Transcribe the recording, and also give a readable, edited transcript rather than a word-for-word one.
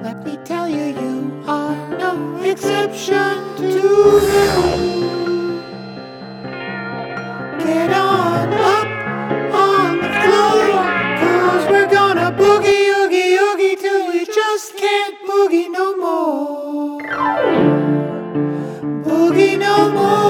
let me tell you, you are no exception to the rule. Get on up on the floor, 'cause we're gonna boogie, oogie, oogie till we just can't boogie no more. Boogie no more.